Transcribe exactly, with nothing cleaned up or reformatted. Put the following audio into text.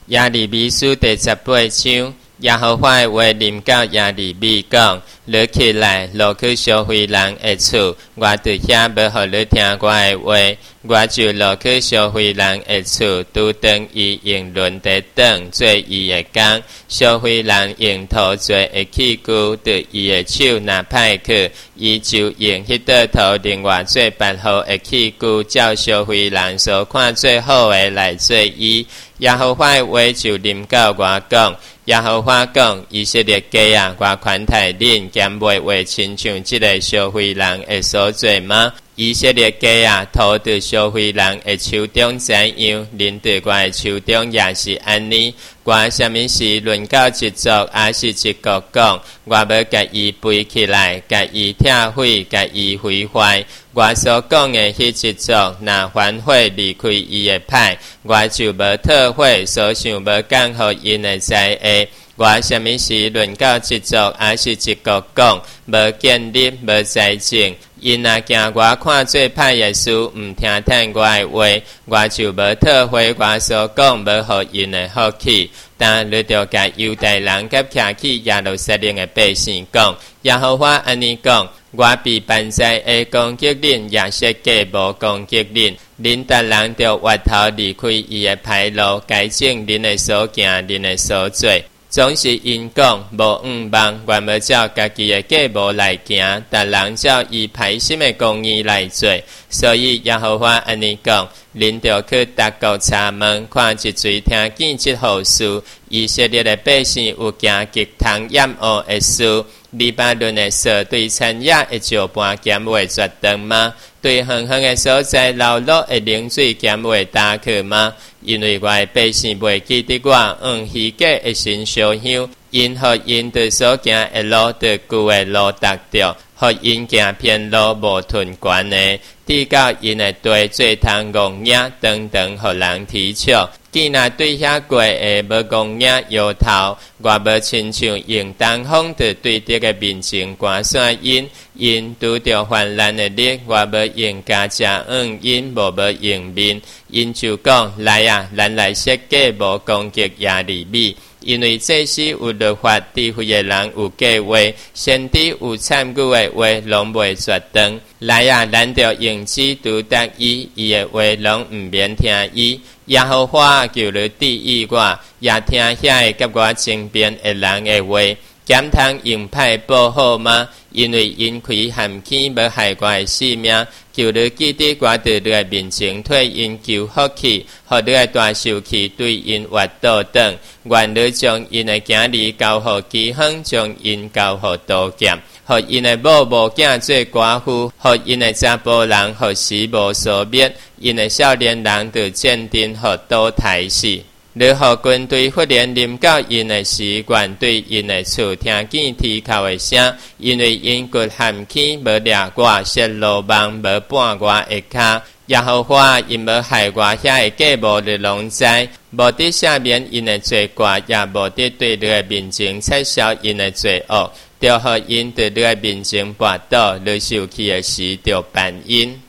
耶利米书第十八章，耶和华的话临到耶利米讲：你起来，落去烧灰人的厝，我伫遐要互你听我的话。我就落去烧灰人的厝，拄等伊用轮地等做伊的工。烧灰人用土做的器具，对伊的手拿歹去，伊就用迄块土另外做别好的器具，照烧灰人所看最好的来做伊。耶和华的话就临到我讲。耶和华讲：以色列家啊，我款待恁，兼袂话亲像即个烧灰人的所做吗？以色列家啊，土伫烧灰人的手中怎样，恁伫我的手中也是安尼。我什么时论到一族，还是一国讲，我要甲伊背起来，甲伊拆毁，甲伊毁坏。我所讲的迄一族，若反悔离开伊的派，我就无退悔，所想无降互因的灾厄。我什么时论到一族，还是一国讲，无建立，无财政。因若惊我看做歹的事，毋听听我的话，我就无退回我所讲，无互因的福气。但你着甲犹大人甲徛起耶路撒冷的百姓讲，耶和华安尼讲：我必办在会攻击恁，也设计无攻击恁。恁逐人着回头离开伊的歹路，改正恁的所行，恁的所做。总是因讲无毋望，原要照家己的计谋来行，逐人照伊歹心的公义来做。所以耶和华安尼讲：恁着去达国查问，看一嘴听见即好事。以色列的百姓有行极通厌恶的事，黎巴嫩的蛇对产业的石盘减会绝断吗？对远远的所在流落的冷水减会打去吗？因为我的百姓袂记得我用虚假的神烧香，因互因对所行的路对旧的路达着，互因行偏路无吞关的，直到因的地最通戆影等等，互人提笑。既若对遐过的无戆影摇头，我无亲像用东风的对敌的面前赶散因，因拄着患难的日，我无用加食恩因，无无用面。因就讲：来啊，咱来设计无攻击耶利米。因为这是有律法智慧的人有计划，先知有参与的话，拢袂绝断。来啊，咱着用之拄得伊，伊的话拢毋免听伊。耶和华求你注意我，也听遐个甲我争辩的人的话，检通用歹报好吗？因为因开含气要害我的性命，求你记得我伫你的面前退因求福气，互你的大受气对因挖倒转。愿你将因的囝儿交互饥荒，将因交互刀剑，互因的某无囝做寡妇，互因的查甫人互死无所灭，因的少年人就坚定互倒刣死。你互军队忽然临到因的时，愿对因的厝听见啼哭的声，因为因骨含气无掠我，泄露网无绊我的脚。耶和华因无害我遐的计谋的拢知，无得赦免因的罪过，也无得对你的面前撤销因的罪恶，着互因对你的面前跋倒，你受气的时着办因。